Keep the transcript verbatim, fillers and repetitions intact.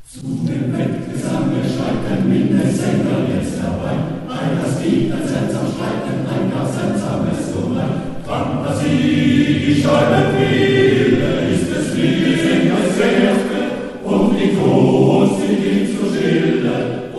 Zu dem Wettgesange schreiten Minnesänger jetzt herbei. Ein das Lied, ein seltsam Streiten, ein gar seltsames Nummer. Fantasie, die scheinen viele, ist es wie die Sänger sehr, um die Kunst in ihm zu schildern.